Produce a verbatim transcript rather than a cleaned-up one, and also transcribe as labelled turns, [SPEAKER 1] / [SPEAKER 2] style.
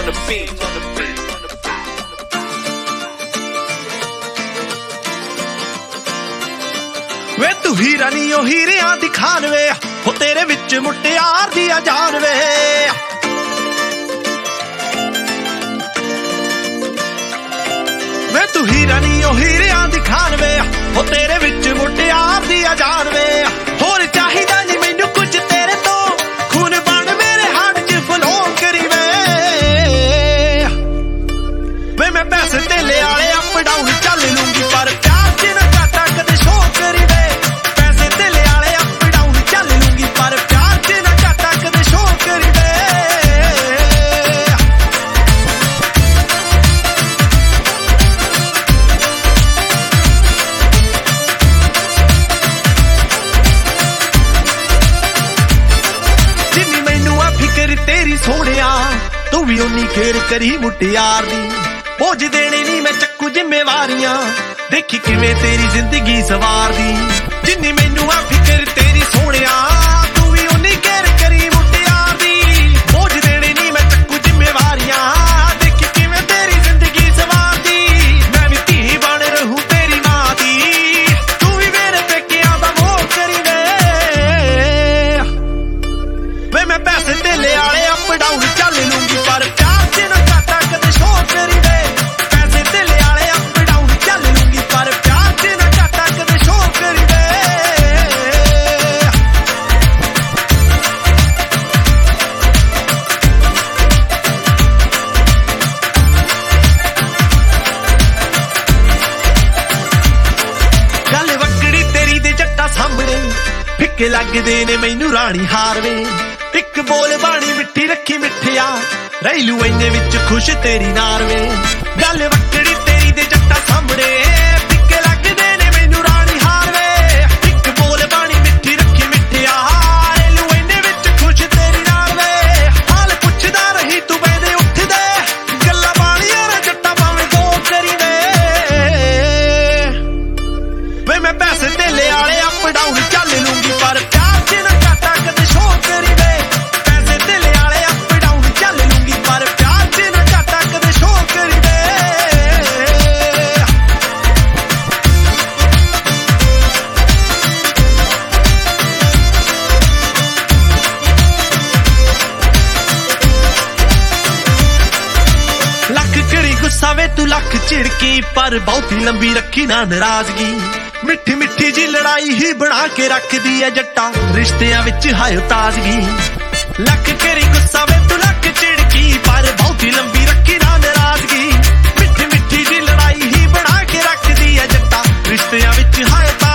[SPEAKER 1] the beat, on the beat, on the beat.
[SPEAKER 2] ਵੇ ਤੂੰ ਹੀਰਾ ਨੀ ਉਹ ਹੀਰਿਆਂ ਦੀ ਖਾਨ ਵੇ ਹੋ ਤੇਰੇ ਵਿੱਚ ਮੁਟਿਆਰ ਦੀ ਆ ਜਾਨ ਵੇ ਵੇ ਤੂੰ ਹੀਰਾ ਨੀ ਉਹ ਹੀਰਿਆਂ ਦੀ ਖਾਨ ਵੇ ਹੋ ਤੇਰੇ ਵਿੱਚ ਮੁਟਿਆਰ ਦੀ ਆ ਜਾਨ ਵੇ ਹੋਰ ਚਾਹੀਦਾ ਨੀ ਮੈਨੂੰ ਕੁਝ ਤੇਰੇ ਤੋਂ ਖੂਨ ਬਣ ਮੇਰੇ ਹੱਡ 'ਚ ਫਲੋ ਕਰੀ ਵੇ ਵੇ ਮੈਂ ਪੈਸੇ ਧੇਲੇ ਵਾਲੇ ਅਪ ਡਾਊਨ ਚੱਲ ਲੂੰਗੀ ਪਰ ਪਿਆਰ 'ਚ ਨਾ ਘਾਟਾ ਕਦੇ ਸ਼ੋ ਕਰੀ ਵੇ ਪੈਸੇ ਧੇਲੇ ਵਾਲੇ ਅਪ ਡਾਊਨ ਚੱਲ ਲੂੰਗੀ ਪਰ ਪਿਆਰ 'ਚ ਨਾ ਘਾਟਾ ਕਦੇ ਸ਼ੋ ਕਰੀ ਵੇ ਜਿੰਨੀ ਮੈਨੂੰ ਆ ਫਿਕਰ ਤੇਰੀ ਸੋਹਣਿਆ ਤੂੰ ਵੀ ਉਨੀ ਖੇਰ ਕਰੀ ਮੁਟਿਆਰ ਦੀ ਬੋਝ ਦੇਣੇ ਨਹੀਂ ਮੈਂ ਚੱਕੂ ਜ਼ਿੰਮੇਵਾਰੀਆਂ ਦੇਖੀ ਕਿਵੇਂ ਤੇਰੀ ਜ਼ਿੰਦਗੀ ਸਵਾਰਦੀ ਜਿੰਨੀ ਮੈਨੂੰ ਆ ਫਿਕਰ ਤੇਰੀ ਸੋਹਣਿਆ ਤੂੰ ਵੀ ਉਨੀ ਖੇਰ ਕਰੀ ਮੁਟਿਆਰ ਦੀ ਬੋਝ ਦੇਣੇ ਨਹੀਂ ਮੈਂ ਚੱਕੂ ਜ਼ਿੰਮੇਵਾਰੀਆਂ ਦੇਖੀ ਕਿਵੇਂ ਤੇਰੀ ਜ਼ਿੰਦਗੀ ਸਵਾਰਦੀ ਮੈਂ ਵੀ ਧੀ ਬਣ ਰਹੂੰ ਤੇਰੀ ਮਾਂ ਦੀ ਤੂੰ ਵੀ ਮੇਰੇ ਪੇਕਿਆਂ ਦਾ ਮੋਹ ਕਰੀ ਵੇ ਵੇ ਮੈਂ ਪੈਸੇ ਧੇਲੇ ਵਾਲੇ ਅਪ ਡਾਊਨ ਚੱਲ ਲੂੰਗੀ ਪਰ ਪਿਆਰ 'ਚ ਨਾ ਘਾਟਾ ਕਦੇ ਸ਼ੋ ਕਰੀ ਵੇ ਪੈਸੇ ਧੇਲੇ ਵਾਲੇ ਅਪ ਡਾਊਨ ਚੱਲ ਲੂੰਗੀ ਪਰ ਪਿਆਰ 'ਚ ਨਾ ਘਾਟਾ ਕਦੇ ਸ਼ੋ ਕਰੀ ਵੇ ਗੱਲ ਵੱਕੜੀ ਤੇਰੀ ਦੇ ਜੱਟਾਂ ਸਾਹਮਣੇ ਫਿੱਕੇ ਲੱਗਦੇ ਨੇ ਮੈਨੂੰ ਰਾਣੀ ਹਾਰ ਵੇ ਇੱਕ ਬੋਲ ਬਾਣੀ ਮਿੱਠੀ ਰੱਖੀ ਮਿੱਠਿਆ ਰਹਿ ਲੂ ਇੰਨੇ ਵਿੱਚ ਖੁਸ਼ ਤੇਰੀ ਨਾਰ ਵੇ ਗੱਲ ਵੱਕੜੀ ਤੇਰੀ ਦੇ ਜੱਟਾਂ ਸਾਹਮਣੇ ਫਿੱਕੇ ਲੱਗਦੇ ਨੇ ਮੈਨੂੰ ਰਾਣੀ ਹਾਰ ਵੇ ਇੱਕ ਬੋਲ ਬਾਣੀ ਮਿੱਠੀ ਰੱਖੀ ਮਿੱਠਿਆ ਰਹਿ ਲੂ ਇੰਨੇ ਵਿੱਚ ਖੁਸ਼ ਤੇਰੀ ਨਾਰ ਵੇ ਹਾਲ ਪੁੱਛਦਾ ਰਹੀ ਤੂੰ ਬੈਦੇ ਉੱਠਦੇ ਗੱਲਾਂ ਬਾਣੀਆਂ ਰੇ ਜੱਟਾਂ ਭਾਵੇਂ ਦੋ ਕਰੀ ਵੇ ਵੇ ਮੈਂ ਪੈਸੇ ਧੇਲੇ ਵਾਲੇ ਅਪ ਡਾਊਨ ਚੱਲ ਲੂੰਗੀ ਪਰ ਪਿਆਰ 'ਚ ਨਾ ਘਾਟਾ ਕਦੇ ਸ਼ੋ ਕਰੀ ਵੇ ਪੈਸੇ ਧੇਲੇ ਵਾਲੇ ਅਪ ਡਾਊਨ ਚੱਲ ਲੂੰਗੀ ਪਰ ਪਿਆਰ 'ਚ ਨਾ ਘਾਟਾ ਕਦੇ ਸ਼ੋ ਕਰੀ ਵੇ ਲੱਖ ਕਰੀ ਗੁੱਸਾ ਵੇ ਤੂੰ ਲੱਖ ਝਿੜਕੀ ਪਰ ਬਹੁਤੀ ਲੰਬੀ ਰੱਖੀ ਨਾ ਨਾਰਾਜ਼ਗੀ ਮਿੱਠੀ ਮਿੱਠੀ ਜੀ ਲੜਾਈ ਹੀ ਬਣਾ ਕੇ ਰੱਖਦੀ ਐ ਜੱਟਾਂ ਰਿਸ਼ਤਿਆਂ ਵਿੱਚ ਹਾਇਓ ਤਾਜ਼ਗੀ ਲੱਖ ਕਰੀ ਗੁੱਸਾ ਵੇ ਤੂੰ ਲੱਖ ਝਿੜਕੀ ਪਰ ਬਹੁਤੀ ਲੰਬੀ ਰੱਖੀ ਨਾ ਨਾਰਾਜ਼ਗੀ ਮਿੱਠੀ ਮਿੱਠੀ ਜੀ ਲੜਾਈ ਹੀ ਬਣਾ ਕੇ ਰੱਖਦੀ ਐ ਜੱਟਾਂ ਰਿਸ਼ਤਿਆਂ ਵਿੱਚ ਹਾਇਓ